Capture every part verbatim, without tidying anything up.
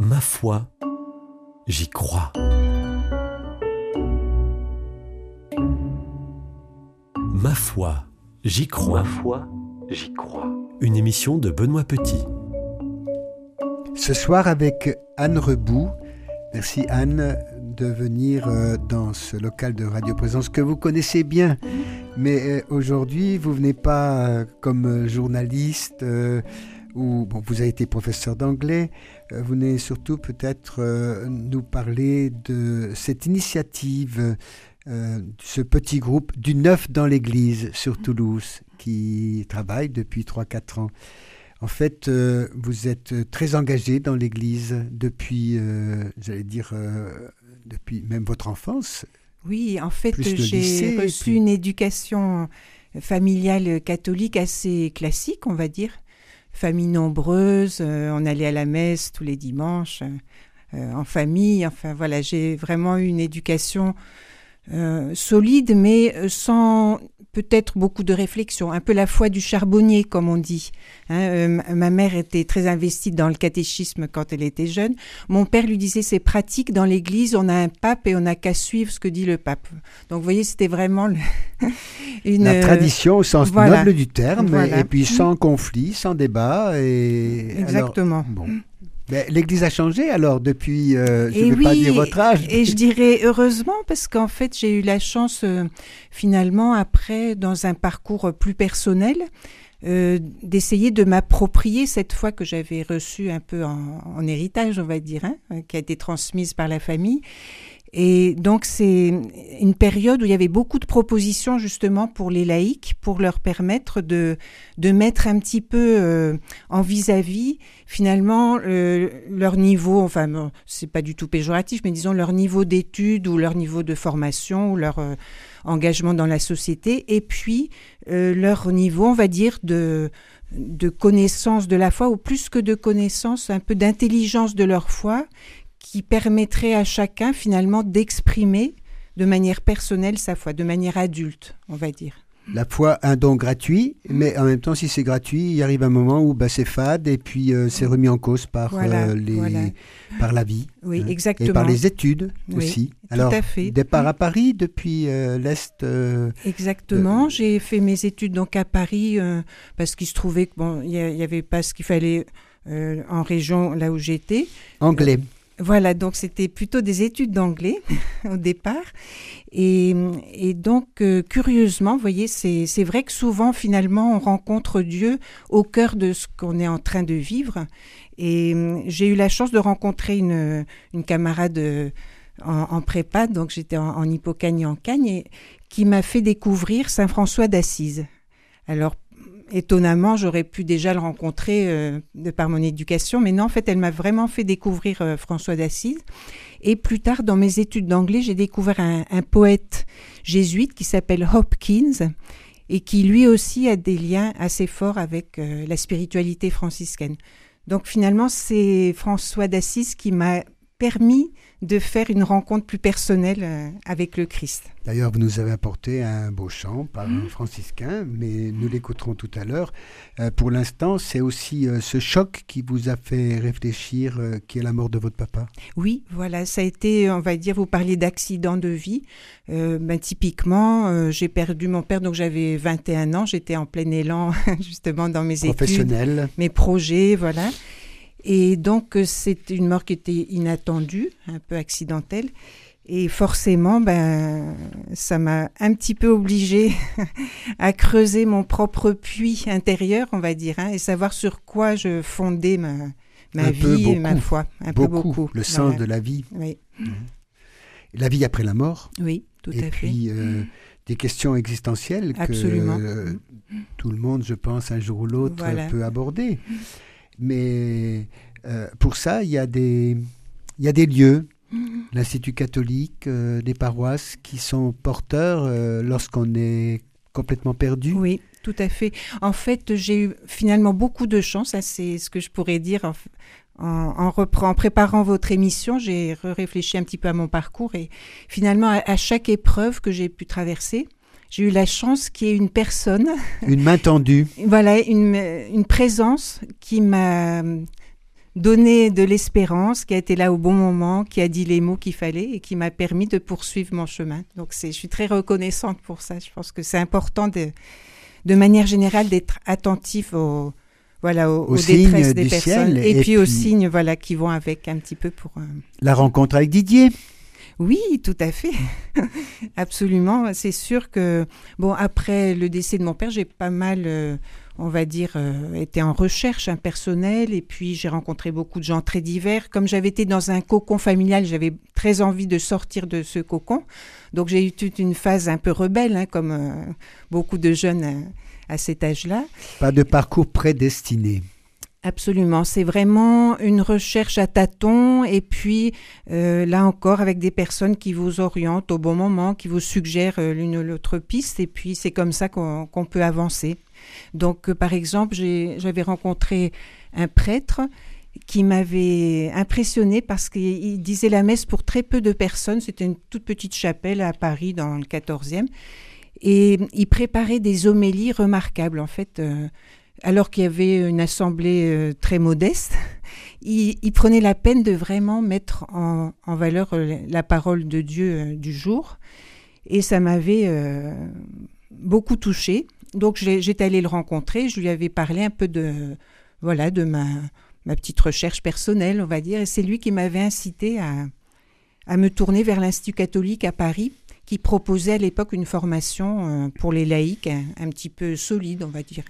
Ma foi, j'y crois. Ma foi, j'y crois. Ma foi, j'y crois. Une émission de Benoît Petit. Ce soir avec Anne Reboux. Merci Anne de venir dans ce local de Radio Présence que vous connaissez bien. Mais aujourd'hui, vous venez pas comme journaliste ou bon, vous avez été professeur d'anglais. Vous venez surtout peut-être nous parler de cette initiative, ce petit groupe du Neuf dans l'Église sur Toulouse qui travaille depuis trois à quatre ans. En fait, euh, vous êtes très engagé dans l'Église depuis, euh, j'allais dire, euh, depuis même votre enfance. Oui, en fait, j'ai lycée, reçu puis... une éducation familiale catholique assez classique, on va dire. Famille nombreuse, euh, on allait à la messe tous les dimanches, euh, en famille. Enfin, voilà, j'ai vraiment eu une éducation euh, solide, mais sans... peut-être beaucoup de réflexion, un peu la foi du charbonnier, comme on dit. Hein, euh, ma mère était très investie dans le catéchisme quand elle était jeune. Mon père lui disait, c'est pratique, dans l'église, on a un pape et on n'a qu'à suivre ce que dit le pape. Donc, vous voyez, c'était vraiment le... une... La tradition au sens voilà. noble du terme, Voilà. et puis sans conflit, sans débat. Et... Exactement. Alors, bon. Mais l'Église a changé alors depuis, euh, je et ne vais oui, pas dire votre âge. Et je dirais heureusement parce qu'en fait j'ai eu la chance euh, finalement après dans un parcours plus personnel euh, d'essayer de m'approprier cette foi que j'avais reçue un peu en, en héritage on va dire, hein, qui a été transmise par la famille. Et donc c'est une période où il y avait beaucoup de propositions justement pour les laïcs, pour leur permettre de, de mettre un petit peu euh, en vis-à-vis finalement euh, leur niveau, enfin bon, c'est pas du tout péjoratif, mais disons leur niveau d'études ou leur niveau de formation ou leur euh, engagement dans la société et puis euh, leur niveau, on va dire, de... de connaissance de la foi ou plus que de connaissance, un peu d'intelligence de leur foi qui permettrait à chacun finalement d'exprimer de manière personnelle sa foi, de manière adulte, on va dire. La foi, un don gratuit, mais en même temps, si c'est gratuit, il arrive un moment où bah, c'est fade et puis euh, c'est remis en cause par, voilà, euh, les, voilà. par la vie. Oui, hein, exactement. et par les études oui, aussi. Tout Alors, à fait. départ à Paris depuis euh, l'Est. Euh, Exactement. Euh... J'ai fait mes études donc à Paris euh, parce qu'il se trouvait que bon, il y, y avait pas ce qu'il fallait euh, en région là où j'étais. Anglais. Euh, Voilà, donc c'était plutôt des études d'anglais au départ. Et, et donc, euh, curieusement, vous voyez, c'est, c'est vrai que souvent, finalement, on rencontre Dieu au cœur de ce qu'on est en train de vivre. Et euh, j'ai eu la chance de rencontrer une, une camarade euh, en, en prépa, donc j'étais en, en Hippocagne et en Cagne, et, qui m'a fait découvrir Saint François d'Assise. Alors, étonnamment, j'aurais pu déjà le rencontrer euh, de par mon éducation, mais non, en fait, elle m'a vraiment fait découvrir euh, François d'Assise. Et plus tard, dans mes études d'anglais, j'ai découvert un, un poète jésuite qui s'appelle Hopkins et qui, lui aussi, a des liens assez forts avec euh, la spiritualité franciscaine. Donc, finalement, c'est François d'Assise qui m'a permis de faire une rencontre plus personnelle euh, avec le Christ. D'ailleurs, vous nous avez apporté un beau chant par un franciscain, mais nous l'écouterons tout à l'heure. Euh, pour l'instant, c'est aussi euh, ce choc qui vous a fait réfléchir, euh, qui est la mort de votre papa. Oui, voilà, ça a été, on va dire, vous parliez d'accident de vie. Euh, ben, typiquement, euh, j'ai perdu mon père, donc j'avais vingt et un ans, j'étais en plein élan, justement, dans mes Professionnel. études, mes projets, voilà. Et donc, c'est une mort qui était inattendue, un peu accidentelle. Et forcément, ben, ça m'a un petit peu obligée à creuser mon propre puits intérieur, on va dire, hein, et savoir sur quoi je fondais ma, ma un vie et ma foi. Un beaucoup, peu beaucoup. Le sens voilà. de la vie. Oui. Mmh. La vie après la mort. Oui, tout et à fait. Et puis, euh, des questions existentielles Absolument. que euh, tout le monde, je pense, un jour ou l'autre, voilà. peut aborder. Mais euh, pour ça, il y a des, il y a des lieux, mmh. l'Institut catholique, euh, des paroisses qui sont porteurs euh, lorsqu'on est complètement perdu. Oui, tout à fait. En fait, j'ai eu finalement beaucoup de chance, hein, c'est ce que je pourrais dire en, en, en, repre- en préparant votre émission. J'ai réfléchi un petit peu à mon parcours et finalement, à, à chaque épreuve que j'ai pu traverser, j'ai eu la chance qu'il y ait une personne... Une main tendue. Voilà, une, une présence qui m'a donné de l'espérance, qui a été là au bon moment, qui a dit les mots qu'il fallait et qui m'a permis de poursuivre mon chemin. Donc c'est, je suis très reconnaissante pour ça. Je pense que c'est important de, de manière générale d'être attentif aux, voilà, aux, aux, aux détresses des personnes et, et puis, puis aux signes voilà, qui vont avec un petit peu pour... Euh... La rencontre avec Didier. Oui, tout à fait. Absolument. C'est sûr que, bon, après le décès de mon père, j'ai pas mal, euh, on va dire, euh, été en recherche hein, personnelle. Et puis, j'ai rencontré beaucoup de gens très divers. Comme j'avais été dans un cocon familial, j'avais très envie de sortir de ce cocon. Donc, j'ai eu toute une phase un peu rebelle, hein, comme euh, beaucoup de jeunes euh, à cet âge-là. Pas de parcours prédestiné. Absolument, c'est vraiment une recherche à tâtons et puis euh, là encore avec des personnes qui vous orientent au bon moment, qui vous suggèrent euh, l'une ou l'autre piste et puis c'est comme ça qu'on, qu'on peut avancer. Donc euh, par exemple, j'ai, j'avais rencontré un prêtre qui m'avait impressionné parce qu'il disait la messe pour très peu de personnes, c'était une toute petite chapelle à Paris dans le quatorzième et il préparait des homélies remarquables en fait. Euh, Alors qu'il y avait une assemblée euh, très modeste, il, il prenait la peine de vraiment mettre en, en valeur euh, la parole de Dieu euh, du jour. Et ça m'avait euh, beaucoup touchée. Donc j'ai, j'étais allée le rencontrer, je lui avais parlé un peu de, voilà, de ma, ma petite recherche personnelle, on va dire. Et c'est lui qui m'avait incité à, à me tourner vers l'Institut catholique à Paris, qui proposait à l'époque une formation euh, pour les laïcs, un, un petit peu solide, on va dire.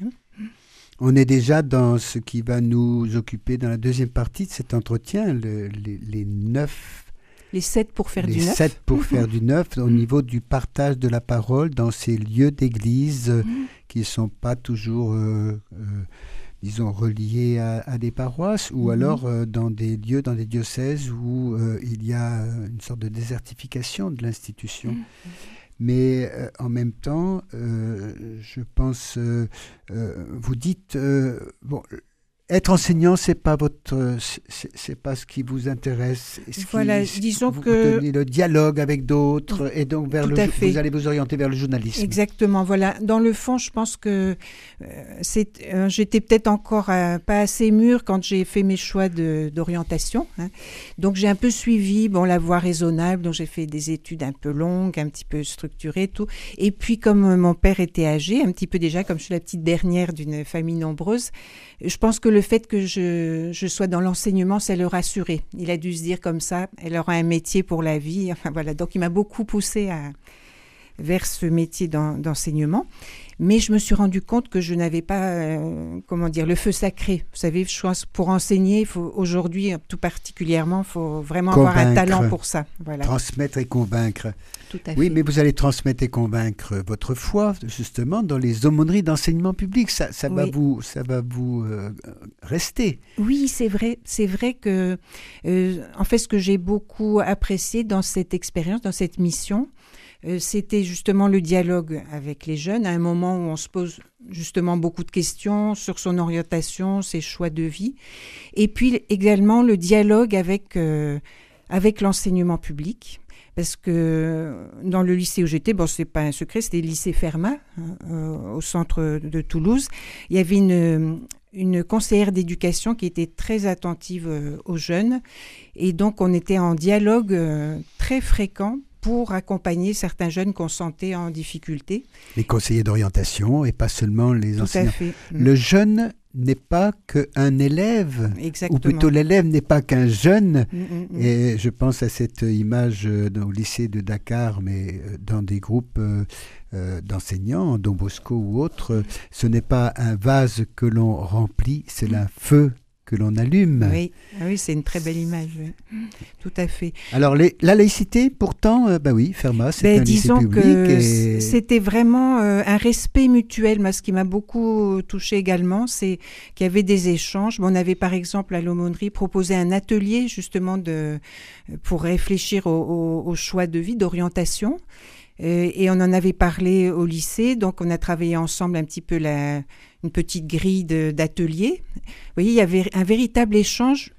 On est déjà dans ce qui va nous occuper dans la deuxième partie de cet entretien, le, les, les neuf... Les sept pour faire les du neuf. sept pour faire du neuf, au niveau du partage de la parole dans ces lieux d'église euh, qui ne sont pas toujours, euh, euh, disons, reliés à, à des paroisses, ou mm-hmm. alors euh, dans des lieux, dans des diocèses où euh, il y a une sorte de désertification de l'institution. Mm-hmm. Mais euh, en même temps, euh, je pense, euh, euh, vous dites, euh, bon, être enseignant, c'est pas votre, c'est, c'est pas ce qui vous intéresse. Ce voilà, qui, disons vous, que vous tenez le dialogue avec d'autres, et donc vers tout le, à fait. vous allez vous orienter vers le journalisme. Exactement, voilà. Dans le fond, je pense que euh, c'est, euh, j'étais peut-être encore euh, pas assez mûre quand j'ai fait mes choix de, d'orientation. Hein. Donc j'ai un peu suivi, bon, la voie raisonnable. Donc j'ai fait des études un peu longues, un petit peu structurées, tout. Et puis comme euh, mon père était âgé, un petit peu déjà, comme je suis la petite dernière d'une famille nombreuse, je pense que le fait que je, je sois dans l'enseignement, ça le rassurait. Il a dû se dire comme ça, elle aura un métier pour la vie. Enfin voilà, donc il m'a beaucoup poussée à, vers ce métier d'en, d'enseignement. Mais je me suis rendu compte que je n'avais pas, euh, comment dire, le feu sacré. Vous savez, je pense pour enseigner, il faut, aujourd'hui, tout particulièrement, il faut vraiment convaincre, avoir un talent pour ça. Voilà. Transmettre et convaincre. Tout à oui, fait. mais vous allez transmettre et convaincre votre foi, justement, dans les aumôneries d'enseignement public. Ça, ça, oui. va, vous, ça va vous euh, rester. Oui, c'est vrai. C'est vrai que, euh, en fait, ce que j'ai beaucoup apprécié dans cette expérience, dans cette mission, Euh, c'était justement le dialogue avec les jeunes, à un moment où on se pose justement beaucoup de questions sur son orientation, ses choix de vie, et puis également le dialogue avec, euh, avec l'enseignement public, parce que dans le lycée où j'étais, bon, c'est pas un secret, c'était le lycée Fermat, euh, au centre de Toulouse, il y avait une... une conseillère d'éducation qui était très attentive euh, aux jeunes, et donc on était en dialogue euh, très fréquent pour accompagner certains jeunes qu'on sentait en difficulté. Les conseillers d'orientation et pas seulement les Tout enseignants. À fait. Le jeune n'est pas qu'un élève, Exactement. Ou plutôt l'élève n'est pas qu'un jeune. Mmh, mmh. Et je pense à cette image euh, au lycée de Dakar, mais euh, dans des groupes euh, euh, d'enseignants, Don Bosco ou autres, ce n'est pas un vase que l'on remplit, c'est un feu que l'on allume. Oui, oui, c'est une très belle image, oui. Tout à fait. Alors, les, la laïcité, pourtant, euh, bah oui, Fermat, c'est ben, un lycée public. Disons que et... c'était vraiment euh, un respect mutuel. Moi, ce qui m'a beaucoup touché également, c'est qu'il y avait des échanges. Bon, on avait, par exemple, à l'aumônerie, proposé un atelier, justement, de, pour réfléchir au, au, au choix de vie, d'orientation. Euh, et on en avait parlé au lycée, donc on a travaillé ensemble un petit peu la, une petite grille de, d'atelier. Vous voyez, il y avait un véritable échange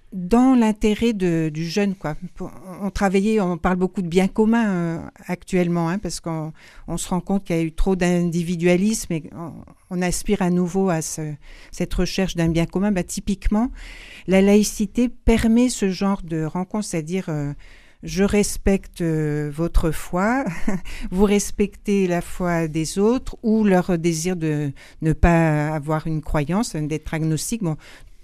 dans l'intérêt de, du jeune, quoi. On travaillait, on parle beaucoup de bien commun euh, actuellement, hein, parce qu'on on se rend compte qu'il y a eu trop d'individualisme et on, on aspire à nouveau à ce, cette recherche d'un bien commun. Bah, typiquement, la laïcité permet ce genre de rencontre, c'est-à-dire euh, je respecte euh, votre foi, vous respectez la foi des autres ou leur désir de ne pas avoir une croyance, d'être agnostique. Bon,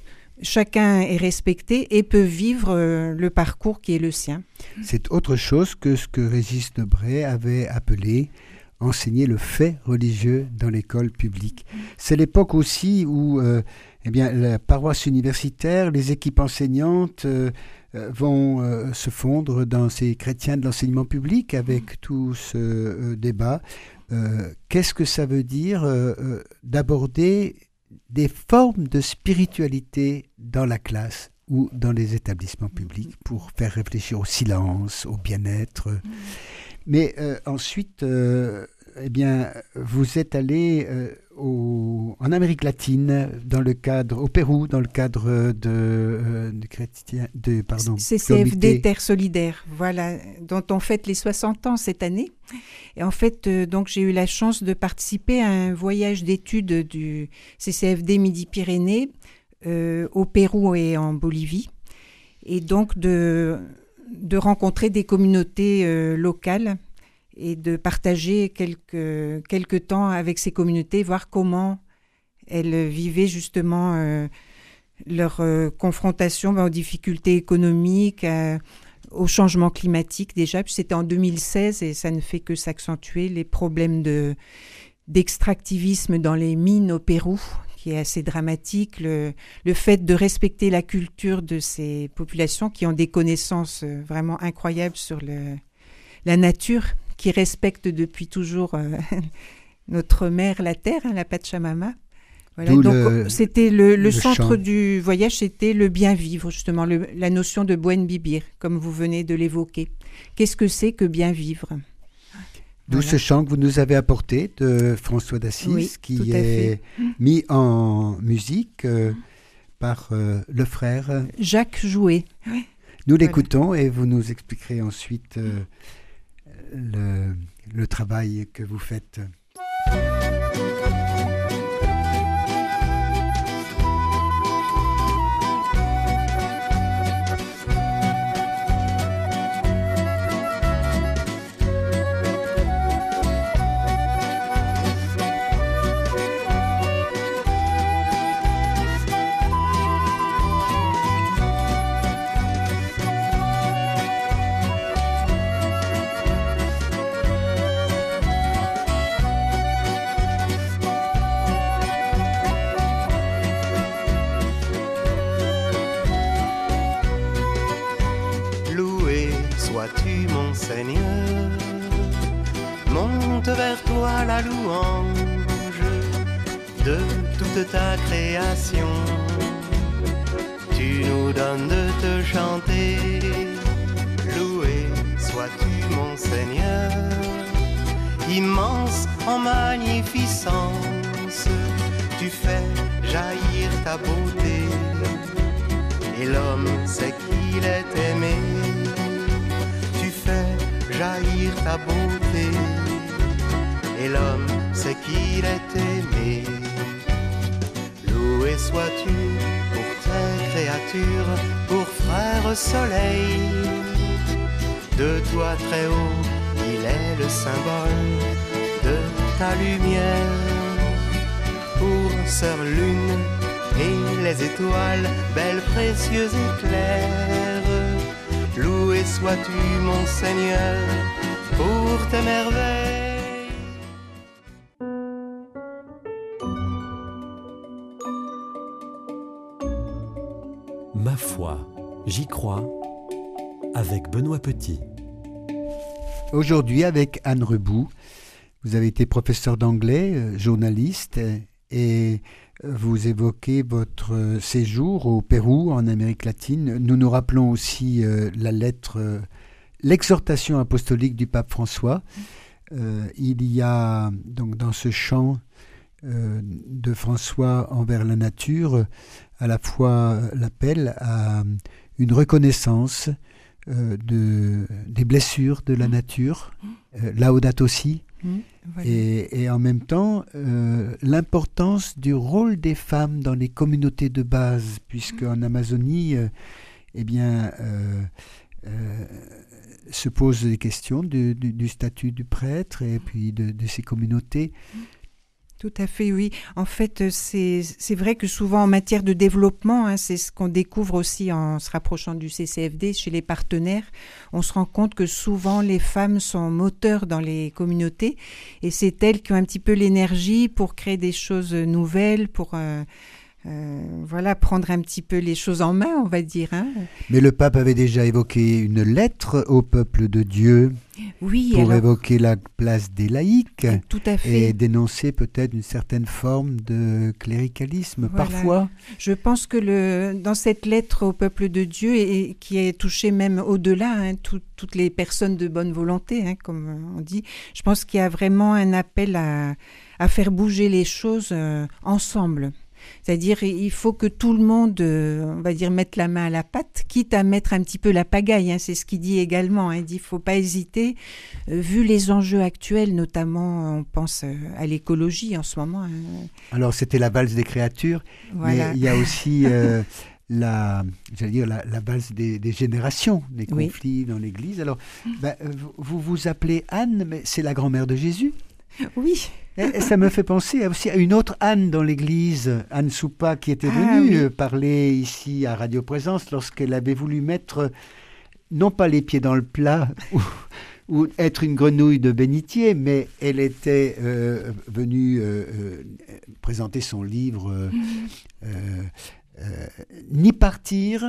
chacun est respecté et peut vivre euh, le parcours qui est le sien. C'est autre chose que ce que Régis Debray avait appelé enseigner le fait religieux dans l'école publique. C'est l'époque aussi où euh, eh bien, la paroisse universitaire, les équipes enseignantes euh, vont euh, se fondre dans ces chrétiens de l'enseignement public avec tout ce euh, débat. Euh, qu'est-ce que ça veut dire euh, euh, d'aborder des formes de spiritualité dans la classe ou dans les établissements publics pour faire réfléchir au silence, au bien-être. Mmh. Mais euh, ensuite, euh, eh bien, vous êtes allé euh, au, en Amérique latine, dans le cadre, au Pérou, dans le cadre de, euh, de chrétien, de pardon, C C F D Terre Solidaire, voilà, dont on fête les soixante ans cette année. Et en fait, euh, donc j'ai eu la chance de participer à un voyage d'études du C C F D Midi-Pyrénées euh, au Pérou et en Bolivie, et donc de de rencontrer des communautés euh, locales et de partager quelques, quelques temps avec ces communautés, voir comment elles vivaient justement euh, leur euh, confrontation ben, aux difficultés économiques, euh, au changement climatique déjà, puis c'était en deux mille seize et ça ne fait que s'accentuer, les problèmes de, d'extractivisme dans les mines au Pérou, qui est assez dramatique, le, le fait de respecter la culture de ces populations qui ont des connaissances vraiment incroyables sur le, la nature, qui respectent depuis toujours euh, notre mère, la terre, hein, la Pachamama. Voilà. Donc le, c'était le, le, le centre chant. Du voyage, c'était le bien vivre, justement, le, la notion de buen vivir, comme vous venez de l'évoquer. Qu'est-ce que c'est que bien vivre ? D'où voilà. Ce chant que vous nous avez apporté de François d'Assise, oui, qui est mis en musique euh, par euh, le frère Jacques Jouet. Oui. Nous voilà. L'écoutons et vous nous expliquerez ensuite euh, le, le travail que vous faites. Sois-tu mon Seigneur, monte vers toi la louange de toute ta création. Tu nous donnes de te chanter, loué sois-tu mon Seigneur, immense en magnificence, tu fais jaillir ta beauté, et l'homme sait qu'il est aimé. Jaillir ta beauté, et l'homme sait qu'il est aimé. Loué sois-tu pour tes créatures, pour frère soleil. De toi très haut, il est le symbole de ta lumière. Pour sœur lune et les étoiles, belles, précieuses et claires. Loué sois-tu mon Seigneur pour tes merveilles. Ma foi, j'y crois, avec Benoît Petit. Aujourd'hui avec Anne Reboux, vous avez été professeur d'anglais, journaliste, et vous évoquez votre séjour au Pérou, en Amérique latine. Nous nous rappelons aussi euh, la lettre, euh, l'exhortation apostolique du pape François. Euh, il y a donc dans ce chant euh, de François envers la nature à la fois l'appel à une reconnaissance euh, de, des blessures de la nature, euh, Laudato Si, Mmh, voilà. et, et en même temps euh, l'importance du rôle des femmes dans les communautés de base, puisque en Amazonie, euh, eh bien, euh, euh, se posent des questions du, du, du statut du prêtre et puis de, de ces communautés. Tout à fait, oui. En fait, c'est, c'est vrai que souvent en matière de développement, hein, c'est ce qu'on découvre aussi en se rapprochant du C C F D chez les partenaires. On se rend compte que souvent les femmes sont moteurs dans les communautés et c'est elles qui ont un petit peu l'énergie pour créer des choses nouvelles, pour euh, euh, voilà, prendre un petit peu les choses en main, on va dire. Hein. Mais le pape avait déjà évoqué une lettre au peuple de Dieu. Oui, pour alors, évoquer la place des laïcs tout à fait. et dénoncer peut-être une certaine forme de cléricalisme Voilà. parfois. Je pense que le, dans cette lettre au peuple de Dieu, et, et qui est touchée même au-delà, hein, tout, toutes les personnes de bonne volonté, hein, comme on dit, je pense qu'il y a vraiment un appel à, à faire bouger les choses euh, ensemble. C'est-à-dire, il faut que tout le monde, euh, on va dire, mette la main à la pâte, quitte à mettre un petit peu la pagaille. Hein, c'est ce qu'il dit également. Hein, il dit, il ne faut pas hésiter. Euh, vu les enjeux actuels, notamment, on pense euh, à l'écologie en ce moment. Hein. Alors, c'était la valse des créatures, Voilà. mais il y a aussi euh, la, j'allais dire, la, la valse des, des générations, des Oui. conflits dans l'Église. Alors, ben, vous vous appelez Anne, mais c'est la grand-mère de Jésus. Oui. Et ça me fait penser aussi à une autre Anne dans l'église, Anne Soupa, qui était Ah, venue oui. parler ici à Radio Présence lorsqu'elle avait voulu mettre, non pas les pieds dans le plat ou, ou être une grenouille de bénitier, mais elle était euh, venue euh, euh, présenter son livre euh, euh, euh, Ni partir,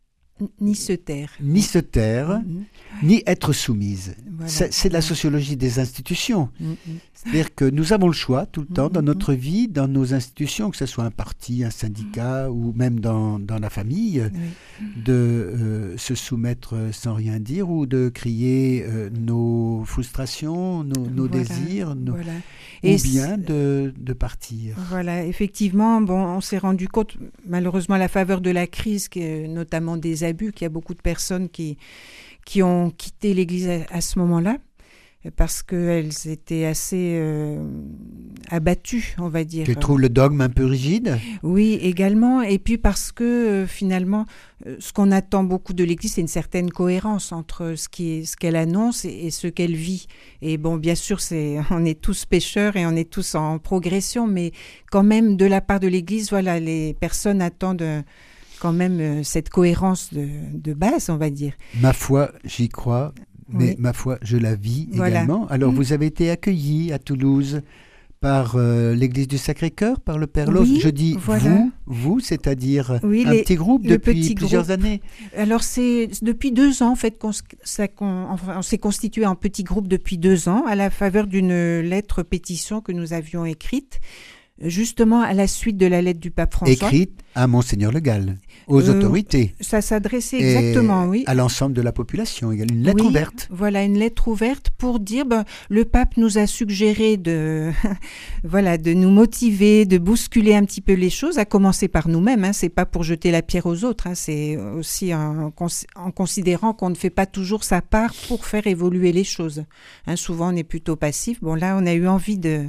Ni se taire. ni se taire, Mhm. ni être soumise. Voilà. C'est, c'est la sociologie des institutions. Mhm. C'est-à-dire que nous avons le choix tout le temps dans Mhm. notre vie, dans nos institutions, que ce soit un parti, un syndicat ou même dans, dans la famille, Oui. de euh, se soumettre sans rien dire ou de crier euh, nos frustrations, nos, nos Voilà. désirs, nos- Voilà. ou Et bien c'est- de, de partir. Voilà, effectivement, bon, on s'est rendu compte, malheureusement, à la faveur de la crise, que, notamment des abus, qu'il y a beaucoup de personnes qui, qui ont quitté l'Église à, à ce moment-là, parce qu'elles étaient assez euh, abattues, on va dire. Tu trouves le dogme un peu rigide? Oui, également, et puis parce que euh, finalement, euh, ce qu'on attend beaucoup de l'Église, c'est une certaine cohérence entre ce qui est, ce qu'elle annonce et, et ce qu'elle vit. Et bon, bien sûr, c'est, on est tous pécheurs et on est tous en progression, mais quand même, de la part de l'Église, voilà, les personnes attendent euh, quand même euh, cette cohérence de, de base, on va dire. Ma foi, j'y crois, mais Oui. ma foi, je la vis Voilà. également. Alors, Mm. vous avez été accueillis à Toulouse par euh, l'église du Sacré-Cœur, par le Père Loff. Oui, Je dis voilà. vous, vous, c'est-à-dire Oui, un les- petit groupe le depuis petit plusieurs groupe. années. Alors, c'est depuis deux ans, en fait, qu'on, s- ça, qu'on, enfin, on s'est constitué en petit groupe depuis deux ans, à la faveur d'une lettre pétition que nous avions écrite, justement à la suite de la lettre du pape François. Écrite à Monseigneur Le Gall, aux Euh, autorités. Ça s'adressait et exactement, oui. à l'ensemble de la population. Il y a une lettre Oui, ouverte. Voilà, une lettre ouverte pour dire, ben, le pape nous a suggéré de, voilà, de nous motiver, de bousculer un petit peu les choses, à commencer par nous-mêmes. Hein. C'est pas pour jeter la pierre aux autres, hein. C'est aussi en, cons- en considérant qu'on ne fait pas toujours sa part pour faire évoluer les choses. Hein, souvent, on est plutôt passif. Bon, là, on a eu envie de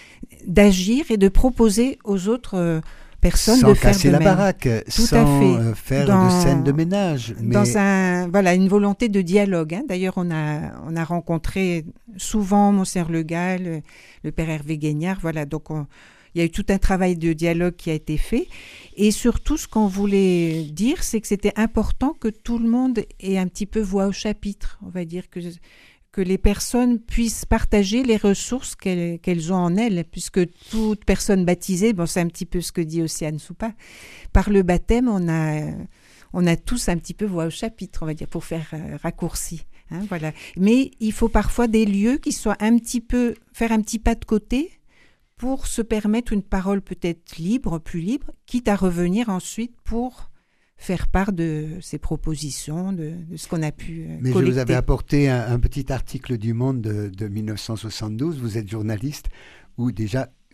d'agir et de proposer aux autres euh, personnes Sans de faire casser de la même. baraque, Tout à sans fait. euh, faire Dans- de scène de ménage. Mais Dans un, voilà, une volonté de dialogue. Hein. D'ailleurs, on a, on a rencontré souvent Monseigneur Le Gall, le, le Père Hervé Guignard. Voilà, donc on- il y a eu tout un travail de dialogue qui a été fait. Et surtout, ce qu'on voulait dire, c'est que c'était important que tout le monde ait un petit peu voix au chapitre. On va dire que, que les personnes puissent partager les ressources qu'elles, qu'elles ont en elles, puisque toute personne baptisée, bon, c'est un petit peu ce que dit aussi Anne Soupa, par le baptême, on a, on a tous un petit peu voix au chapitre, on va dire, pour faire euh, raccourci. Hein, voilà. Mais il faut parfois des lieux qui soient un petit peu, faire un petit pas de côté pour se permettre une parole peut-être libre, plus libre, quitte à revenir ensuite pour faire part de ses propositions, de, de ce qu'on a pu euh, Mais collecter. je vous avais apporté un, un petit article du Monde de, de mille neuf cent soixante-douze, vous êtes journaliste, où déjà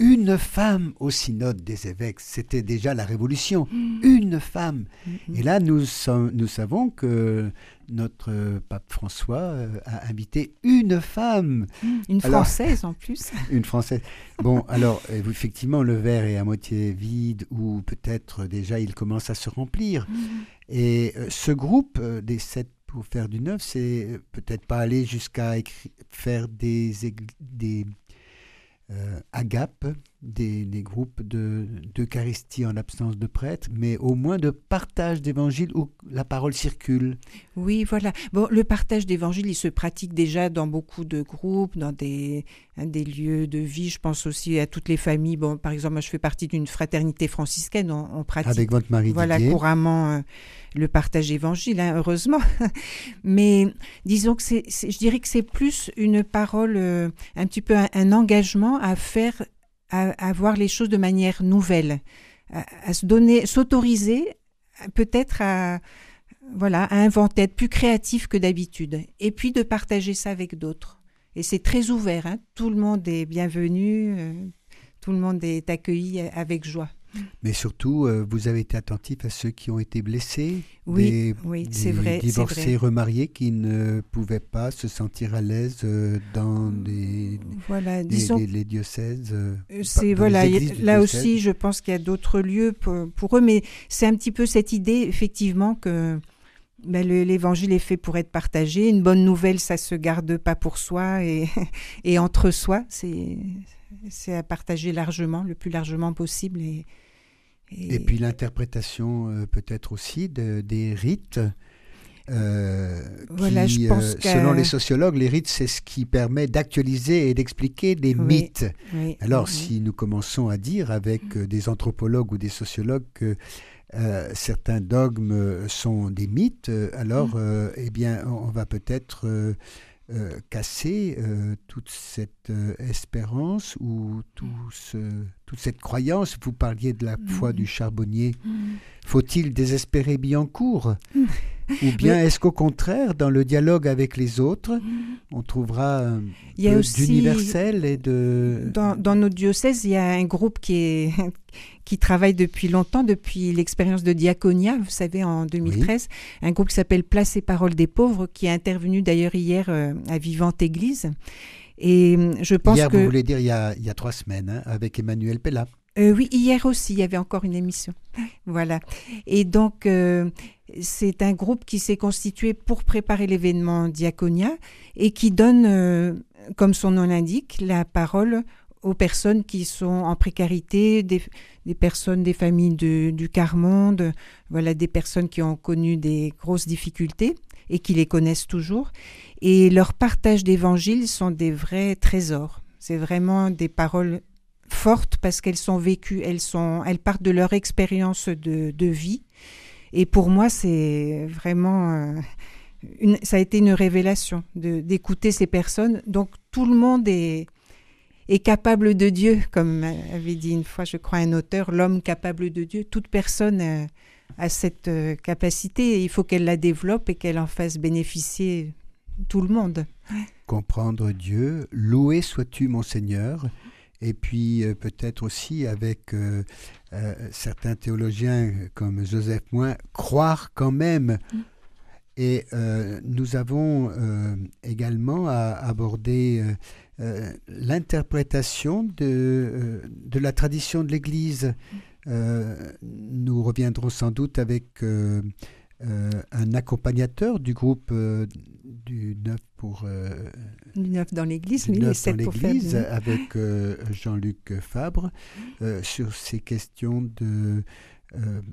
une femme au synode des évêques. C'était déjà la révolution. Mmh. Une femme. Mmh. Et là, nous, sommes, nous savons que notre pape François euh, a invité une femme. Une alors, Française en plus. Une Française. Bon, alors, effectivement, le verre est à moitié vide ou peut-être déjà il commence à se remplir. Mmh. Et euh, ce groupe euh, des sept pour faire du neuf, c'est peut-être pas aller jusqu'à écri- faire des... des Euh, agapes, des, des groupes de, d'Eucharistie en l'absence de prêtre, mais au moins de partage d'évangile où la parole circule. Oui, voilà. Bon, le partage d'évangile, il se pratique déjà dans beaucoup de groupes, dans des, hein, des lieux de vie. Je pense aussi à toutes les familles. Bon, par exemple, moi, je fais partie d'une fraternité franciscaine. On, on pratique avec votre mari voilà, Didier. couramment euh, le partage d'évangile, hein, heureusement. Mais disons que c'est, c'est, je dirais que c'est plus une parole, euh, un petit peu un, un engagement à faire, à, à voir les choses de manière nouvelle, à, à se donner, s'autoriser peut-être à, voilà, à inventer, être plus créatif que d'habitude, et puis de partager ça avec d'autres. Et c'est très ouvert, hein. Tout le monde est bienvenu, euh, tout le monde est accueilli avec joie. Mais surtout, euh, vous avez été attentif à ceux qui ont été blessés, oui, des, oui, des c'est vrai, divorcés c'est vrai. remariés qui ne pouvaient pas se sentir à l'aise euh, dans des, voilà, des, disons, les, les diocèses. Euh, c'est, dans voilà, les y, là aussi, je pense qu'il y a d'autres lieux pour, pour eux, mais c'est un petit peu cette idée, effectivement, que ben, le, l'évangile est fait pour être partagé. Une bonne nouvelle, ça se garde pas pour soi et, et entre soi, c'est, c'est à partager largement, le plus largement possible. Et, et... et puis l'interprétation euh, peut-être aussi de, des rites. Euh, voilà, qui, je pense euh, que... selon les sociologues, les rites, c'est ce qui permet d'actualiser et d'expliquer les oui, mythes. Oui, Alors, oui, si nous commençons à dire avec euh, des anthropologues ou des sociologues que euh, certains dogmes sont des mythes, euh, alors, euh, eh bien, on va peut-être euh, euh, casser euh, toute cette euh, espérance ou tout ce, toute cette croyance. Vous parliez de la foi du charbonnier. Faut-il désespérer Billancourt ? Ou bien Mais... est-ce qu'au contraire, dans le dialogue avec les autres, on trouvera un il y a peu aussi, d'universel et de... Dans, dans notre diocèse, il y a un groupe qui, est, qui travaille depuis longtemps, depuis l'expérience de Diaconia, vous savez, en deux mille treize, oui. Un groupe qui s'appelle Place et Parole des Pauvres, qui est intervenu d'ailleurs hier euh, à Vivante Église. Et je pense hier, que... vous voulez dire il y a, il y a trois semaines, hein, avec Emmanuel Pella. Euh, oui, hier aussi, il y avait encore une émission. Voilà. Et donc, euh, c'est un groupe qui s'est constitué pour préparer l'événement Diaconia et qui donne, euh, comme son nom l'indique, la parole aux personnes qui sont en précarité, des, des personnes des familles de, du quart-monde, voilà, des personnes qui ont connu des grosses difficultés et qui les connaissent toujours. Et leur partage d'évangile sont des vrais trésors. C'est vraiment des paroles fortes parce qu'elles sont vécues, elles, sont, elles partent de leur expérience de, de vie. Et pour moi, c'est vraiment... Euh, une, ça a été une révélation de, d'écouter ces personnes. Donc, tout le monde est, est capable de Dieu, comme avait dit une fois, je crois, un auteur, l'homme capable de Dieu. Toute personne euh, a cette euh, capacité et il faut qu'elle la développe et qu'elle en fasse bénéficier tout le monde. Comprendre Dieu, loué sois-tu mon Seigneur. Et puis euh, peut-être aussi avec euh, euh, certains théologiens comme Joseph Moin, croire quand même. Mmh. Et euh, nous avons euh, également à aborder euh, euh, l'interprétation de, euh, de la tradition de l'Église. Euh, nous reviendrons sans doute avec euh, euh, un accompagnateur du groupe euh, du neuf pour... Euh, du neuf dans l'Église, oui, les sept pour faire du avec euh, Jean-Luc Fabre euh, sur ces questions de... Euh,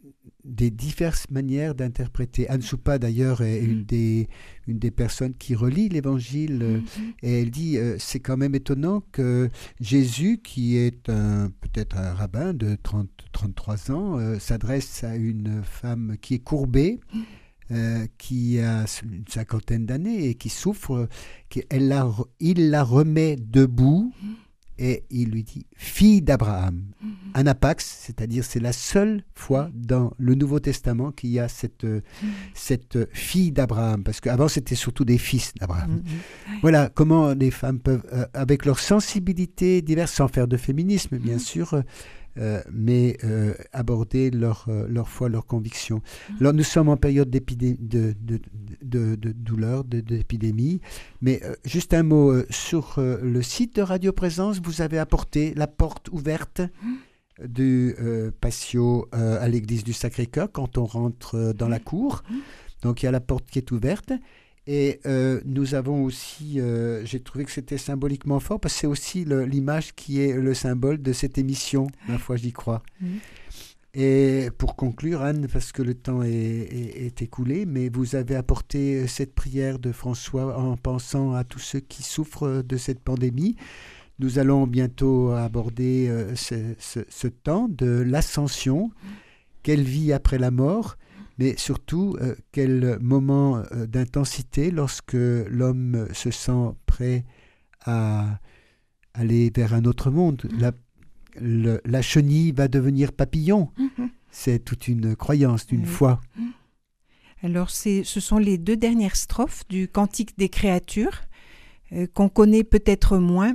des diverses manières d'interpréter. Anne Soupa, d'ailleurs, est mmh. une, des, une des personnes qui relit l'Évangile mmh. et elle dit euh, c'est quand même étonnant que Jésus, qui est un, peut-être un rabbin de trente à trente-trois ans, euh, s'adresse à une femme qui est courbée, mmh. euh, qui a une cinquantaine d'années et qui souffre, qui, elle la, il la remet debout. Mmh. et il lui dit « fille d'Abraham mm-hmm. ». Anapax, c'est-à-dire c'est la seule fois dans le Nouveau Testament qu'il y a cette, mm-hmm. cette fille d'Abraham, parce qu'avant c'était surtout des fils d'Abraham. Mm-hmm. Voilà comment les femmes peuvent, euh, avec leur sensibilité diverse, sans faire de féminisme bien mm-hmm. sûr, Euh, mais euh, aborder leur, euh, leur foi, leur conviction. Alors, nous sommes en période d'épidé- de, de, de, de douleur, de, d'épidémie, mais euh, juste un mot, euh, sur euh, le site de Radio Présence, vous avez apporté la porte ouverte du euh, patio euh, à l'église du Sacré-Cœur quand on rentre euh, dans la cour. Donc il y a la porte qui est ouverte. Et euh, nous avons aussi, euh, j'ai trouvé que c'était symboliquement fort, parce que c'est aussi le, l'image qui est le symbole de cette émission, Ma foi, j'y crois. Mmh. Et pour conclure, Anne, parce que le temps est, est, est écoulé, mais vous avez apporté cette prière de François en pensant à tous ceux qui souffrent de cette pandémie. Nous allons bientôt aborder euh, ce, ce, ce temps de l'ascension, mmh. quelle vie après la mort, mais surtout, euh, quel moment euh, d'intensité lorsque l'homme se sent prêt à aller vers un autre monde. Mmh. La, le, la chenille va devenir papillon. Mmh. C'est toute une croyance, une mmh. foi. Alors, c'est, ce sont les deux dernières strophes du Cantique des créatures, euh, qu'on connaît peut-être moins.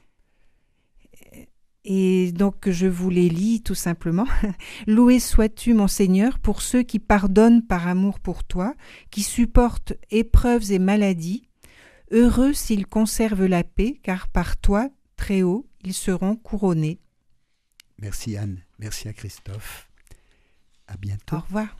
Et donc, je vous les lis tout simplement. « Loué sois-tu, mon Seigneur, pour ceux qui pardonnent par amour pour toi, qui supportent épreuves et maladies. Heureux s'ils conservent la paix, car par toi, très haut, ils seront couronnés. » Merci Anne, merci à Christophe. À bientôt. Au revoir.